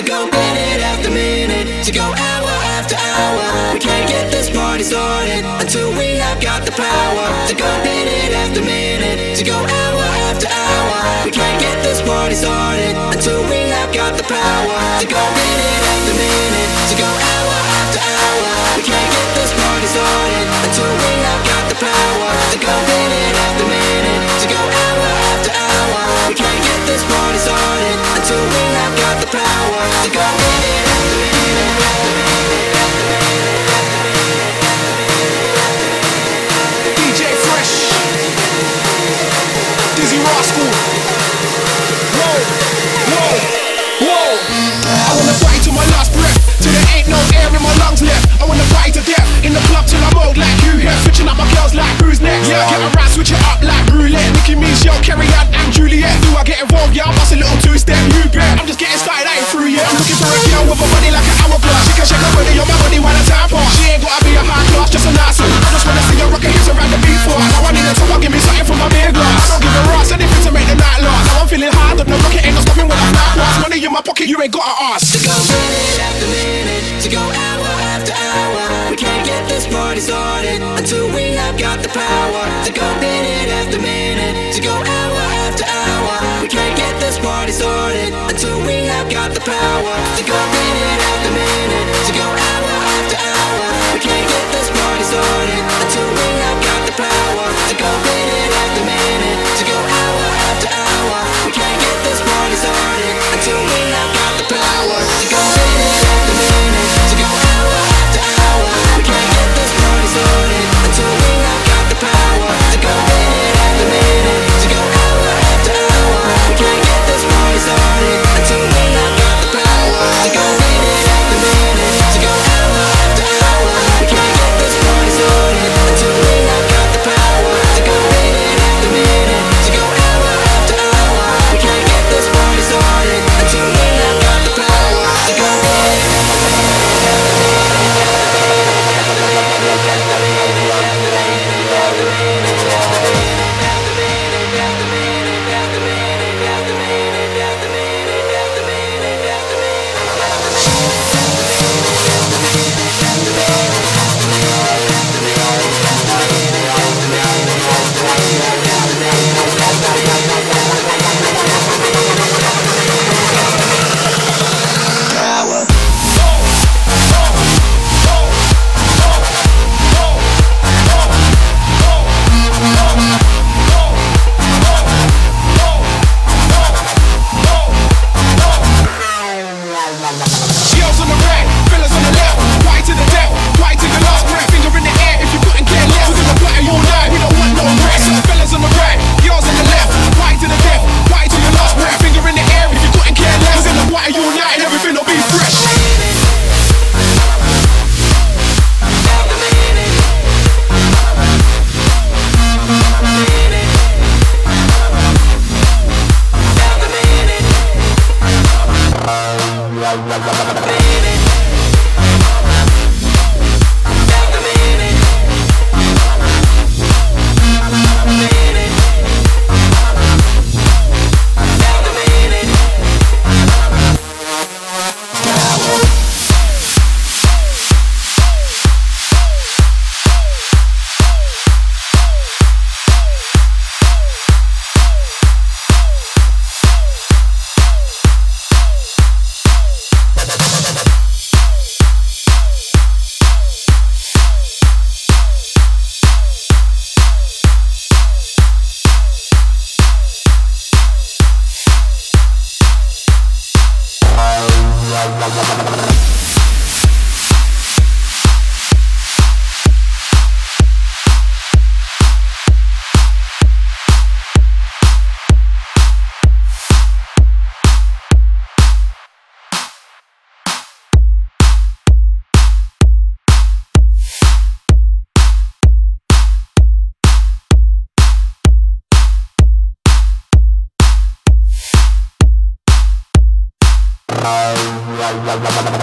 go minute after minute, to go hour after hour. We can't get this party started until we have got the power. To go minute after minute, to go hour after hour. We can't get this party started until we have got the power. To go minute after minute, to go hour after hour. We can't get this party started until we have got the power. To go minute after minute, to go hour after hour. We can't get this party started until we have got the power. To go minute after minute, after minute, after minute, after minute, after minute. DJ Fresh, Dizzy Rascal. Whoa, whoa, whoa. I wanna fight to my last breath, till there ain't no air in my lungs left. I wanna fight to death, in the club till I'm old like you here. Switching up my girls like who's next? Yeah, get around, switch it up like roulette. Nicki Minaj, yo, Carrie Ann and Juliet. Do I get involved? Yeah, I bust a little two-step, you bet. I'm just getting started, I ain't through yet. I'm looking for a girl with a body like an hourglass. She can shake her body on my body while the time pass. She ain't gotta be a high class, just a nice one. I just wanna see her rockin' hips around the beat for. Now I need a top, give me something from my beer glass. I don't give a ass, anything to make the night last. Now I'm feeling hard, the rocket ain't no stopping when I fly past. Money in my pocket, you ain't gotta ask. To go minute after minute, to go hour after hour. We can't get this party started until we have got the power. To go minute after minute, to go hour after hour. We can't get this party started until we have got the power. To go minute after minute, to go hour after hour. We can't get this party started until we have got the power. To go minute after minute, to go hour after hour. We can't get this party started until we have got the power. To go minute after minute, to go hour after hour. We can't get this party started until we have got the power. To go minute after minute, to go hour after hour. We can't get this party started until we have got the power. To go minute after minute, to go hour after hour. We can't get this party started until we have got the power. To go minute after minute, to go hour after hour. We can't get this party started until we have got the power. To go minute Girls on the right, fellas on the left. Party to the death, party to your last breath. Finger in the air if you couldn't care less. We're gonna party all night, we don't want no rest. Fellas on the right, girls on the left. Party to the death, party to your last breath. Finger in the air if you couldn't care less. We're gonna party all night and everything will be fresh. la la la la